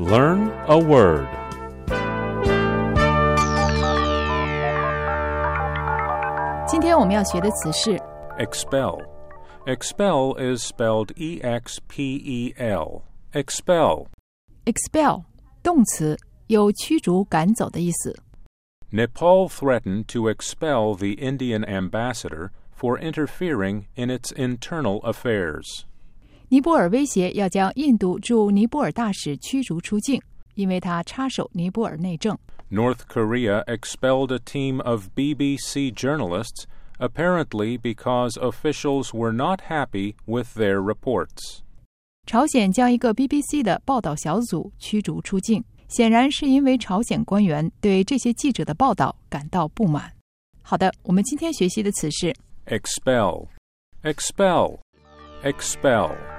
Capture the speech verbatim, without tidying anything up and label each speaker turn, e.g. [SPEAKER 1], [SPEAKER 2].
[SPEAKER 1] Learn a word.
[SPEAKER 2] Today 今天我们要学的词是
[SPEAKER 1] Expel. Expel is spelled E X P E L. Expel.
[SPEAKER 2] expel 动词，有驱逐赶走的意思。
[SPEAKER 1] Nepal threatened to expel the Indian ambassador for interfering in its internal affairs.
[SPEAKER 2] 尼泊尔威胁要将印度驻尼泊尔大使驱逐出境，因为他插手尼泊尔内政。
[SPEAKER 1] North Korea expelled a team of B B C journalists, apparently because officials were not happy with their reports.
[SPEAKER 2] 朝鲜将一个 B B C 的报道小组驱逐出境，显然是因为朝鲜官员对这些记者的报道感到不满。好的，我们今天学习的词是
[SPEAKER 1] Expel. Expel. Expel.